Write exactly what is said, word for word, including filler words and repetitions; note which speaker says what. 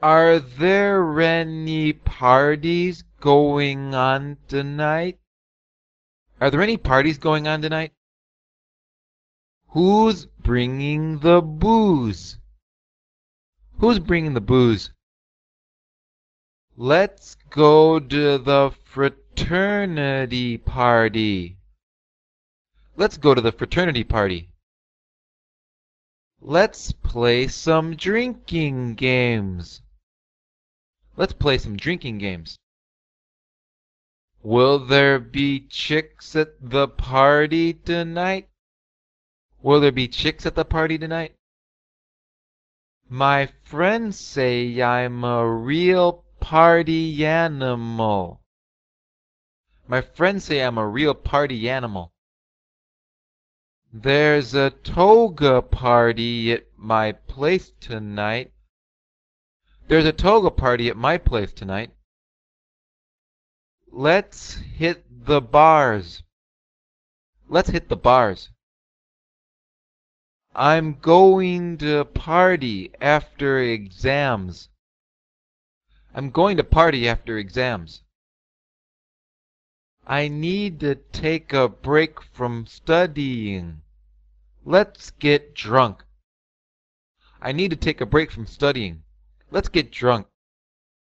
Speaker 1: Are there any parties going on tonight? Are there any parties going on tonight? Who's bringing the booze? Who's bringing the booze? Let's go to the fraternity party. Let's go to the fraternity party. Let's play some drinking games. Let's play some drinking games. Will there be chicks at the party tonight? Will there be chicks at the party tonight? My friends say I'm a real party animal. My friends say I'm a real party animal. There's a toga party at my place tonight. There's a toga party at my place tonight. Let's hit the bars. Let's hit the bars. I'm going to party after exams. I'm going to party after exams. I need to take a break from studying. Let's get drunk. I need to take a break from studying. Let's get drunk.